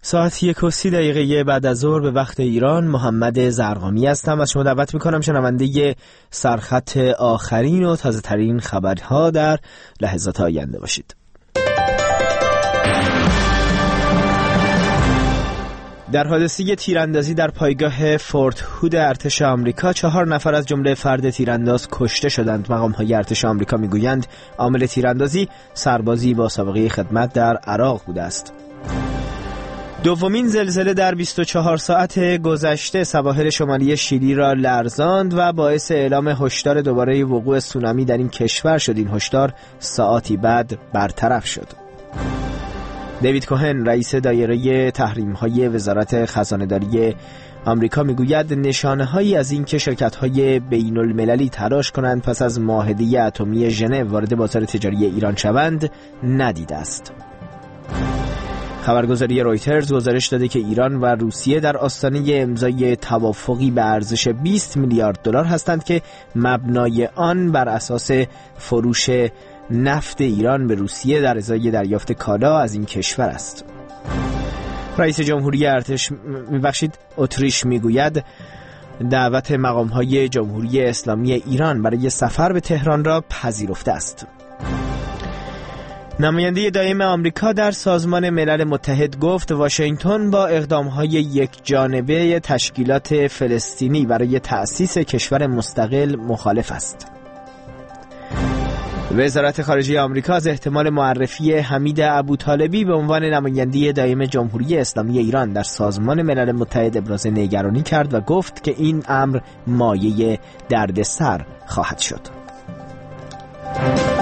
ساعت 1:30 بعد از ظهر به وقت ایران. محمد زرقامی هستم و شما دعوت میکنم شنونده سرخط آخرین و تازه ترین خبرها در لحظات آینده باشید. در حادثه تیراندازی در پایگاه فورت هود ارتش آمریکا 4 نفر از جمله فرد تیرانداز کشته شدند. مقام‌های ارتش آمریکا میگویند عامل تیراندازی سربازی با سابقه خدمت در عراق بوده است. دومین زلزله در 24 ساعت گذشته سواحل شمالی شیلی را لرزاند و باعث اعلام هشدار دوباره وقوع سونامی در این کشور شد. این هشدار ساعاتی بعد برطرف شد. دیوید کوهن رئیس دایره تحریم‌های وزارت خزانه‌داری آمریکا میگوید نشانه‌هایی از این که شرکت‌های بین‌المللی تلاش کنند پس از معاهده اتمی ژنو وارد بازار تجاری ایران شوند ندیده است. خبرگزاری رویترز گزارش داده که ایران و روسیه در آستانه امضای توافقی به ارزش 20 میلیارد دلار هستند که مبنای آن بر اساس فروش نفت ایران به روسیه در ازای دریافت کالا از این کشور است. رئیس جمهوری اتریش میگوید دعوت مقام‌های جمهوری اسلامی ایران برای سفر به تهران را پذیرفته است. نماینده دائم آمریکا در سازمان ملل متحد گفت واشنگتن با اقدام‌های یکجانبه تشکیلات فلسطینی برای تأسیس کشور مستقل مخالف است. وزارت خارجه آمریکا از احتمال معرفی حمید ابوطالبی به عنوان نماینده دائم جمهوری اسلامی ایران در سازمان ملل متحد ابراز نگرانی کرد و گفت که این امر مایه دردسر خواهد شد.